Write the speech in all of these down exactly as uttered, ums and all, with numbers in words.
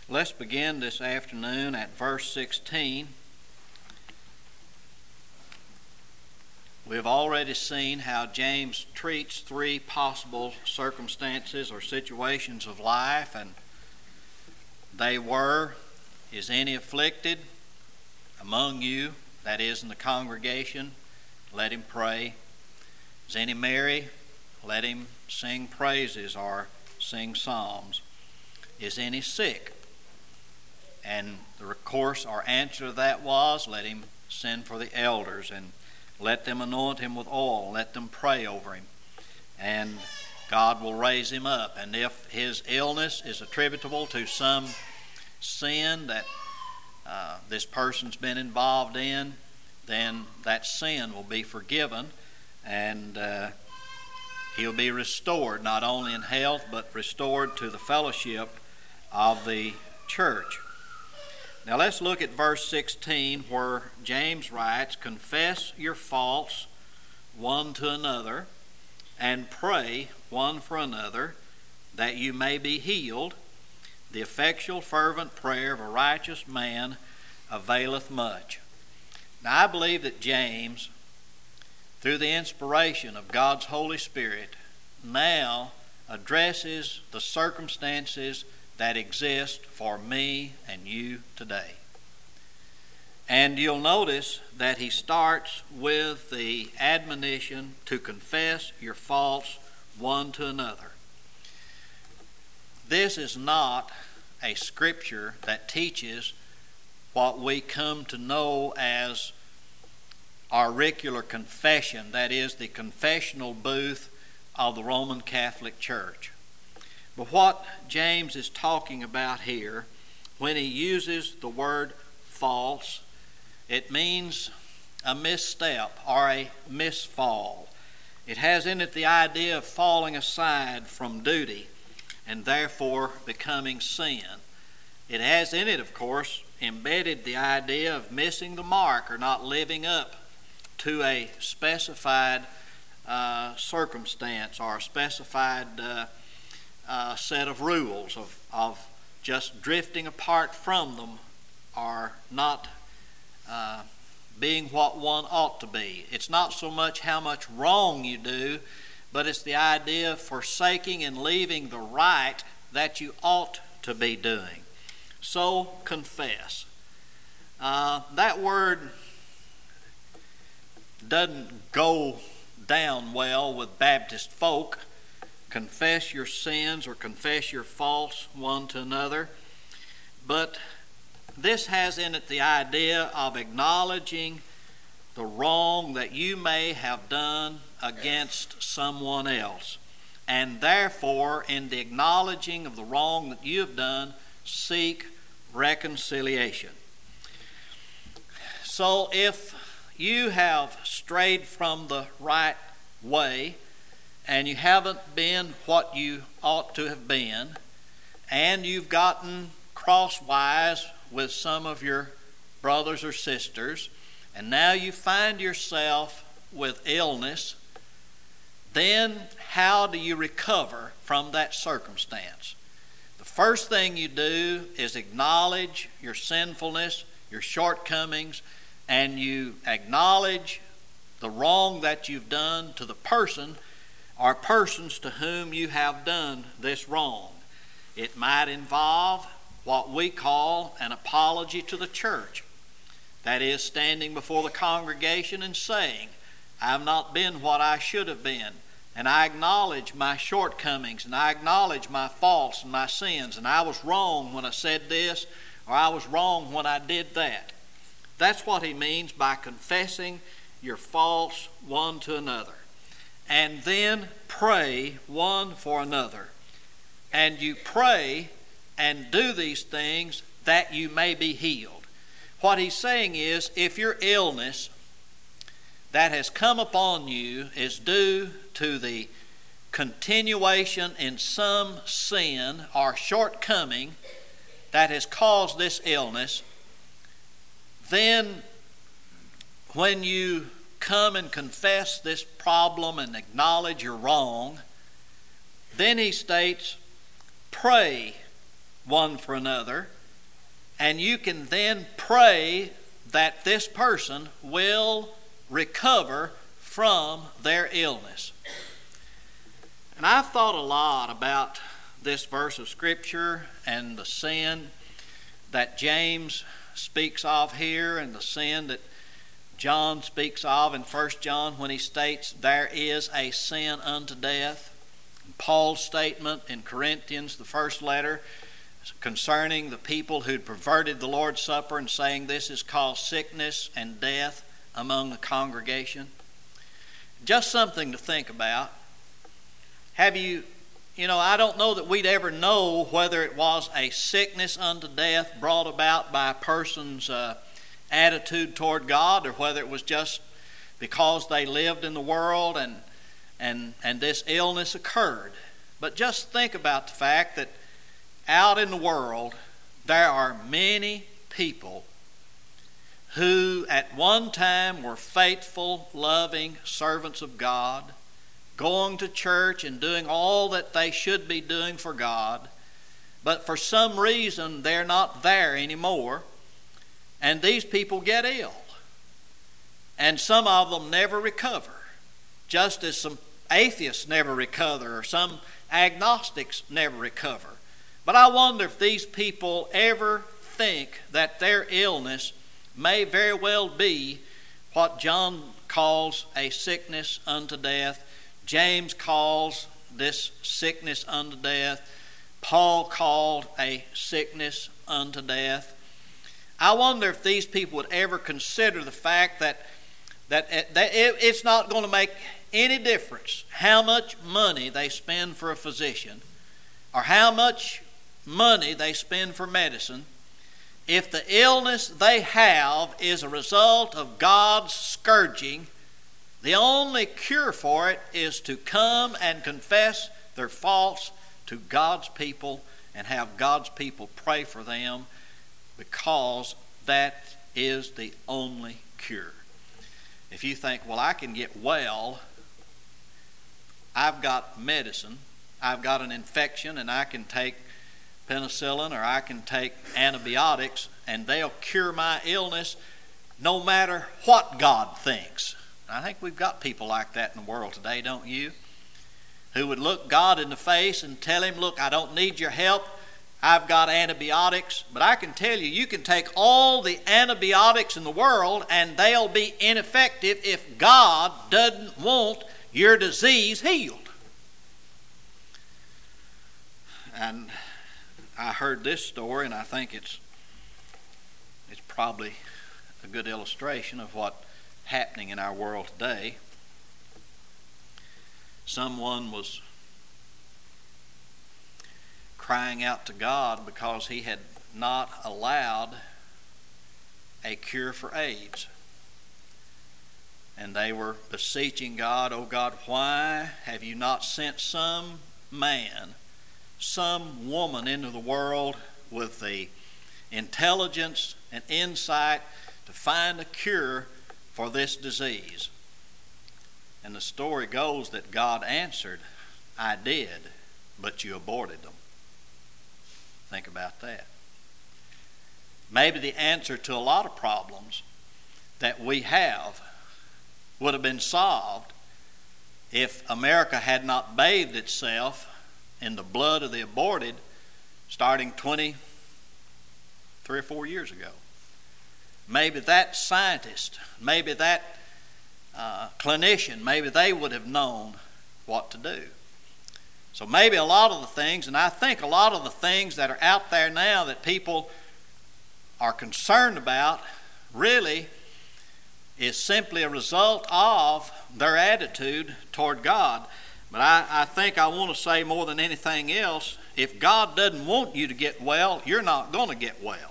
Let's begin this afternoon at verse sixteen. We've already seen how James treats three possible circumstances or situations of life, and they were, is any afflicted among you, that is in the congregation? Let him pray. Is any merry? Let him sing praises or sing psalms. Is any sick? And the course or answer to that was, let him send for the elders and let them anoint him with oil. Let them pray over him. And God will raise him up. And if his illness is attributable to some sin that uh, this person's been involved in, then that sin will be forgiven, and uh, he'll be restored, not only in health, but restored to the fellowship of the church. Now let's look at verse sixteen, where James writes, "Confess your faults one to another, and pray one for another, that you may be healed. The effectual fervent prayer of a righteous man availeth much." Now I believe that James, through the inspiration of God's Holy Spirit, now addresses the circumstances that exist for me and you today. And you'll notice that he starts with the admonition to confess your faults one to another. This is not a scripture that teaches what we come to know as auricular confession, that is, the confessional booth of the Roman Catholic Church. But what James is talking about here, when he uses the word false, it means a misstep or a misfall. It has in it the idea of falling aside from duty and therefore becoming sin. It has in it, of course, embedded the idea of missing the mark or not living up to a specified uh, circumstance or a specified uh, uh, set of rules, of, of just drifting apart from them or not uh, being what one ought to be. It's not so much how much wrong you do, but it's the idea of forsaking and leaving the right that you ought to be doing. So confess. Uh, that word doesn't go down well with Baptist folk. Confess your sins or confess your faults one to another. But this has in it the idea of acknowledging the wrong that you may have done against someone else. And therefore, in the acknowledging of the wrong that you have done, seek reconciliation. So if you have strayed from the right way and you haven't been what you ought to have been, and you've gotten crosswise with some of your brothers or sisters, and now you find yourself with illness, then how do you recover from that circumstance? The first thing you do is acknowledge your sinfulness, your shortcomings, and you acknowledge the wrong that you've done to the person or persons to whom you have done this wrong. It might involve what we call an apology to the church. That is, standing before the congregation and saying, I've not been what I should have been, and I acknowledge my shortcomings, and I acknowledge my faults and my sins, and I was wrong when I said this, or I was wrong when I did that. That's what he means by confessing your faults one to another. And then pray one for another. And you pray and do these things that you may be healed. What he's saying is, if your illness that has come upon you is due to the continuation in some sin or shortcoming that has caused this illness, then when you come and confess this problem and acknowledge you're wrong, then he states, pray one for another and you can then pray that this person will recover from their illness. And I've thought a lot about this verse of Scripture and the sin that James speaks of here and the sin that John speaks of in First John when he states there is a sin unto death. And Paul's statement in Corinthians, the first letter, concerning the people who'd perverted the Lord's Supper and saying this is called sickness and death among the congregation. Just something to think about. Have you, you know, I don't know that we'd ever know whether it was a sickness unto death brought about by a person's uh, attitude toward God, or whether it was just because they lived in the world and and and this illness occurred. But just think about the fact that out in the world there are many people who at one time were faithful, loving servants of God, going to church and doing all that they should be doing for God, but for some reason they're not there anymore, and these people get ill. And some of them never recover, just as some atheists never recover or some agnostics never recover. But I wonder if these people ever think that their illness may very well be what John calls a sickness unto death. James calls this sickness unto death. Paul called a sickness unto death. I wonder if these people would ever consider the fact that, that, that it's not going to make any difference how much money they spend for a physician or how much money they spend for medicine. If the illness they have is a result of God's scourging, the only cure for it is to come and confess their faults to God's people and have God's people pray for them, because that is the only cure. If you think, well, I can get well, I've got medicine, I've got an infection, and I can take penicillin or I can take antibiotics and they'll cure my illness no matter what God thinks. I think we've got people like that in the world today, don't you? Who would look God in the face and tell him, look, I don't need your help. I've got antibiotics. But I can tell you, you can take all the antibiotics in the world and they'll be ineffective if God doesn't want your disease healed. And I heard this story, and I think it's it's probably a good illustration of what's happening in our world today. Someone was crying out to God because he had not allowed a cure for AIDS. And they were beseeching God, oh God, why have you not sent some man, some woman into the world with the intelligence and insight to find a cure for this disease? And the story goes that God answered, I did, but you aborted them. Think about that. Maybe the answer to a lot of problems that we have would have been solved if America had not bathed itself in the blood of the aborted starting twenty, three or four years ago. Maybe that scientist, maybe that uh, clinician, maybe they would have known what to do. So maybe a lot of the things, and I think a lot of the things that are out there now that people are concerned about really is simply a result of their attitude toward God. But I, I think I want to say more than anything else, if God doesn't want you to get well, you're not going to get well.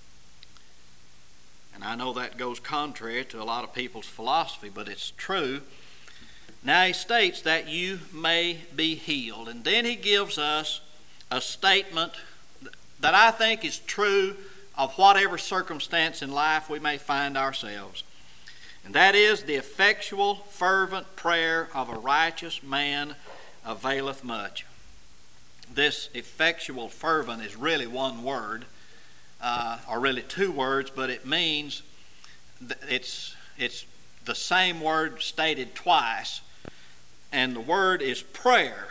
And I know that goes contrary to a lot of people's philosophy, but it's true. Now he states that you may be healed. And then he gives us a statement that I think is true of whatever circumstance in life we may find ourselves. And that is, the effectual, fervent prayer of a righteous man availeth much. This effectual, fervent is really one word. uh, are really two words, but it means th- it's it's the same word stated twice, and the word is prayer.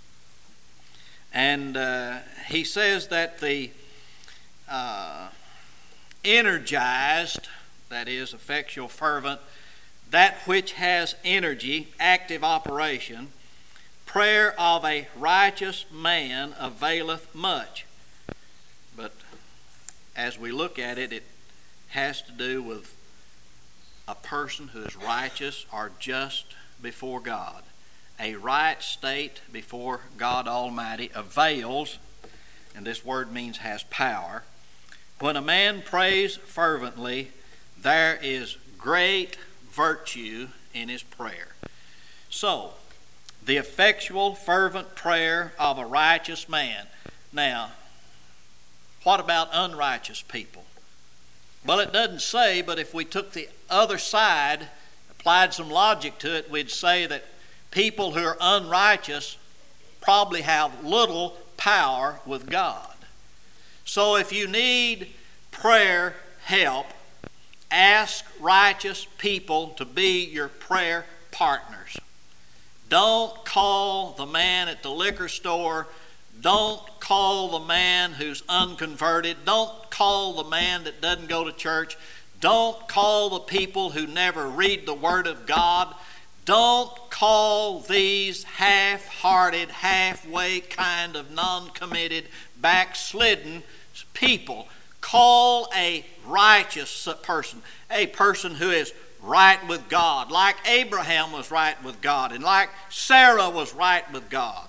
And uh, he says that the uh, energized, that is, effectual, fervent, that which has energy, active operation, prayer of a righteous man availeth much. But as we look at it, it has to do with a person who is righteous or just before God. A right state before God Almighty avails, and this word means has power. When a man prays fervently, there is great virtue in his prayer. So, the effectual, fervent prayer of a righteous man. Now, what about unrighteous people? Well, it doesn't say, but if we took the other side, applied some logic to it, we'd say that people who are unrighteous probably have little power with God. So if you need prayer help, ask righteous people to be your prayer partners. Don't call the man at the liquor store. Don't call the man who's unconverted. Don't call the man that doesn't go to church. Don't call the people who never read the Word of God. Don't call these half-hearted, halfway kind of non-committed, backslidden people. Call a righteous person, a person who is right with God, like Abraham was right with God, and like Sarah was right with God.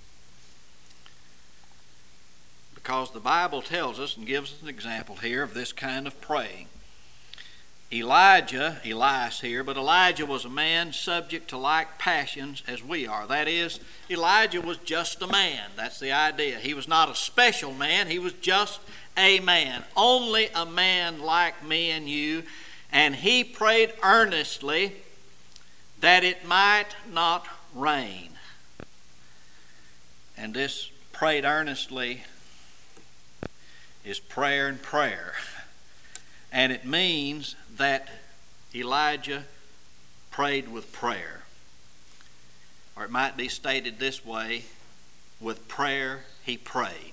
Because the Bible tells us and gives us an example here of this kind of praying. Elijah, Elias here, but Elijah was a man subject to like passions as we are. That is, Elijah was just a man. That's the idea. He was not a special man. He was just a man. Only a man like me and you. And he prayed earnestly that it might not rain. And this prayed earnestly is prayer and prayer. And it means that Elijah prayed with prayer. Or it might be stated this way, with prayer he prayed.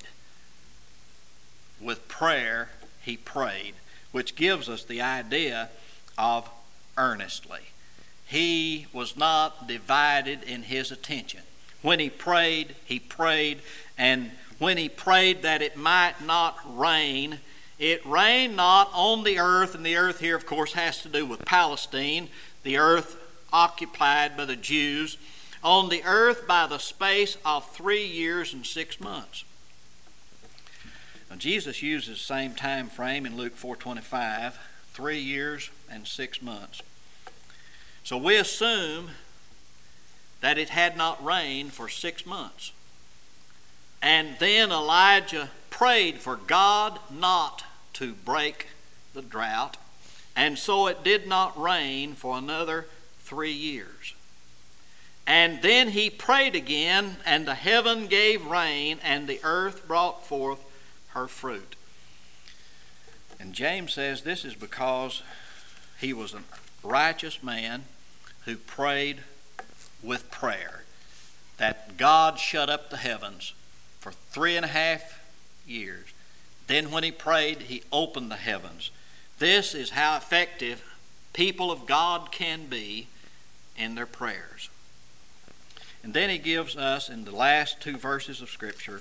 With prayer he prayed, which gives us the idea of earnestly. He was not divided in his attention. When he prayed, he prayed, and when he prayed that it might not rain, it rained not on the earth, and the earth here, of course, has to do with Palestine, the earth occupied by the Jews, on the earth by the space of three years and six months. Now, Jesus uses the same time frame in Luke four twenty-five, three years and six months. So we assume that it had not rained for six months. And then Elijah prayed for God not to break the drought, and so it did not rain for another three years. And then he prayed again, and the heaven gave rain, and the earth brought forth her fruit. And James says this is because he was a righteous man who prayed with prayer, that God shut up the heavens for three and a half years. Then when he prayed, he opened the heavens. This is how effective people of God can be in their prayers. And then he gives us, in the last two verses of Scripture,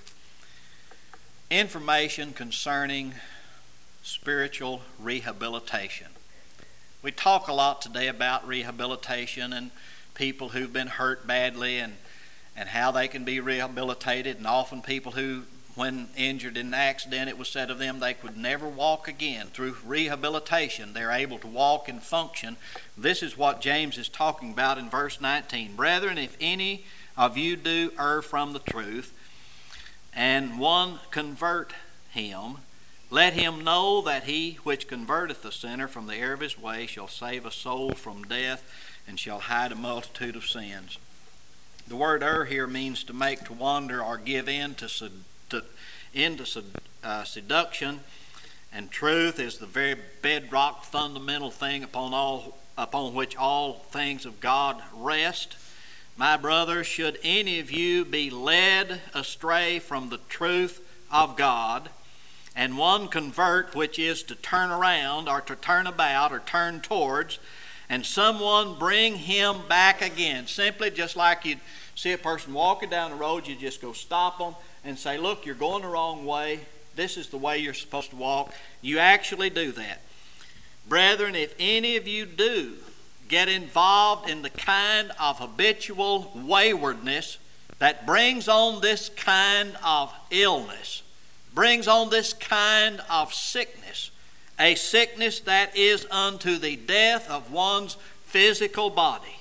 information concerning spiritual rehabilitation. We talk a lot today about rehabilitation and people who've been hurt badly and, and how they can be rehabilitated, and often people who, when injured in an accident, it was said of them they could never walk again. Through rehabilitation, they're able to walk and function. This is what James is talking about in verse nineteen. Brethren, if any of you do err from the truth, and one convert him, let him know that he which converteth the sinner from the error of his way shall save a soul from death, and shall hide a multitude of sins. The word err here means to make, to wander, or give in to, to into uh, seduction. And truth is the very bedrock, fundamental thing upon all upon which all things of God rest. My brothers, should any of you be led astray from the truth of God, and one convert, which is to turn around or to turn about or turn towards, and someone bring him back again, simply just like you'd see a person walking down the road, you just go stop them and say, look, you're going the wrong way. This is the way you're supposed to walk. You actually do that. Brethren, if any of you do get involved in the kind of habitual waywardness that brings on this kind of illness, brings on this kind of sickness, a sickness that is unto the death of one's physical body.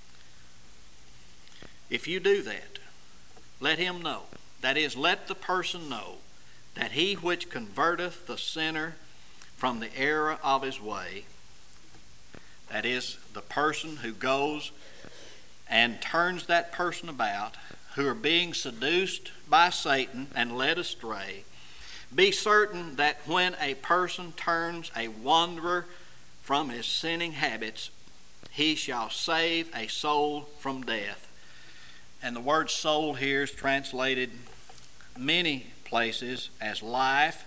If you do that, let him know. That is, let the person know that he which converteth the sinner from the error of his way, that is, the person who goes and turns that person about, who are being seduced by Satan and led astray, be certain that when a person turns a wanderer from his sinning habits, he shall save a soul from death. And the word soul here is translated many places as life.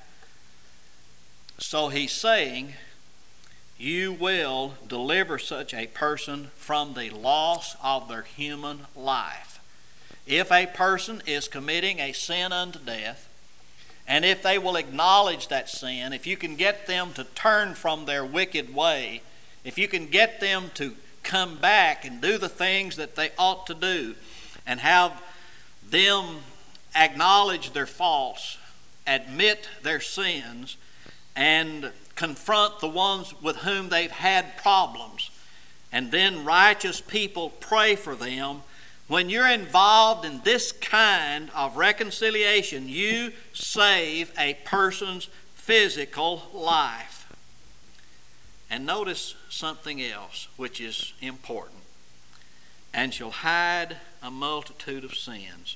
So he's saying, you will deliver such a person from the loss of their human life. If a person is committing a sin unto death, and if they will acknowledge that sin, if you can get them to turn from their wicked way, if you can get them to come back and do the things that they ought to do, and have them acknowledge their faults, admit their sins, and confront the ones with whom they've had problems, and then righteous people pray for them. When you're involved in this kind of reconciliation, you save a person's physical life. And notice something else which is important. And shall hide a multitude of sins.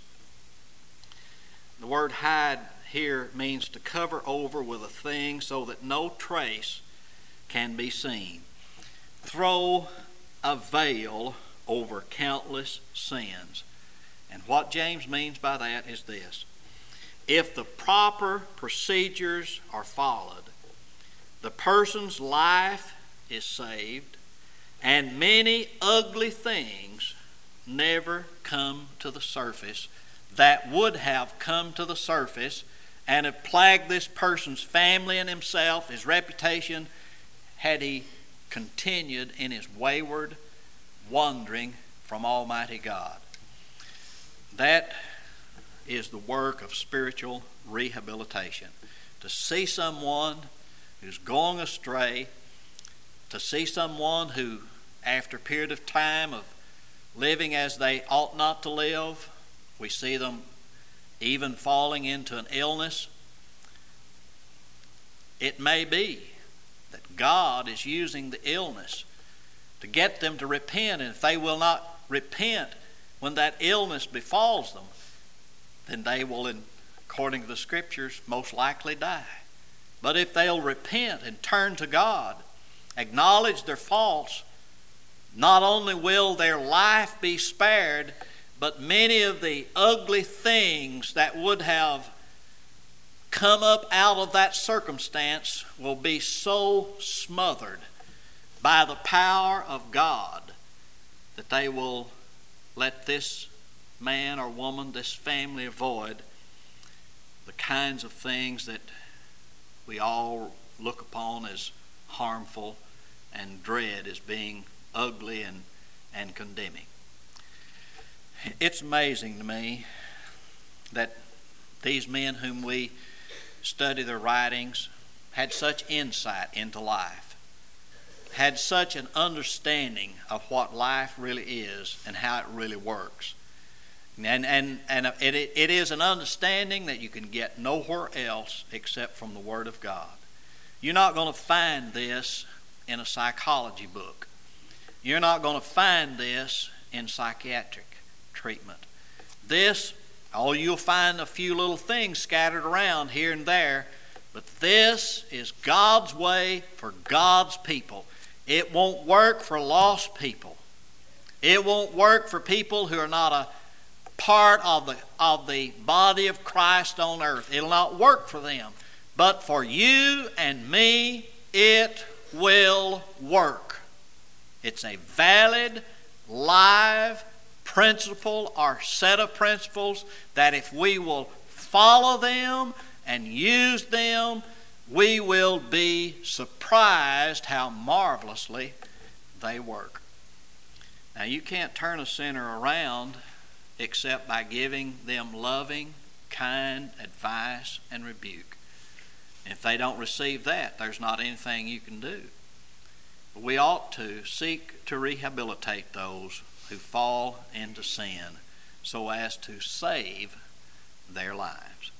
The word hide here means to cover over with a thing so that no trace can be seen. Throw a veil over countless sins. And what James means by that is this. If the proper procedures are followed, the person's life is saved, and many ugly things never come to the surface that would have come to the surface and have plagued this person's family and himself, his reputation, had he continued in his wayward wandering from Almighty God. That is the work of spiritual rehabilitation. To see someone who's going astray, to see someone who, after a period of time of living as they ought not to live, we see them even falling into an illness. It may be that God is using the illness to get them to repent, and if they will not repent when that illness befalls them, then they will, according to the Scriptures, most likely die. But if they'll repent and turn to God, acknowledge their faults, not only will their life be spared, but many of the ugly things that would have come up out of that circumstance will be so smothered by the power of God that they will let this man or woman, this family, avoid the kinds of things that we all look upon as harmful and dread as being ugly and, and condemning. It's amazing to me that these men whom we study their writings had such insight into life, had such an understanding of what life really is and how it really works. And, and, and it, it is an understanding that you can get nowhere else except from the Word of God. You're not going to find this in a psychology book. You're not going to find this in psychiatric treatment. This, oh, you'll find a few little things scattered around here and there, But this is God's way for God's people. It won't work for lost people. It won't work for people who are not a part of the, of the body of Christ on earth. It'll not work for them. But for you and me, it will work. It's a valid, live principle or set of principles that if we will follow them and use them, we will be surprised how marvelously they work. Now, you can't turn a sinner around except by giving them loving, kind advice and rebuke. If they don't receive that, there's not anything you can do. We ought to seek to rehabilitate those who fall into sin so as to save their lives.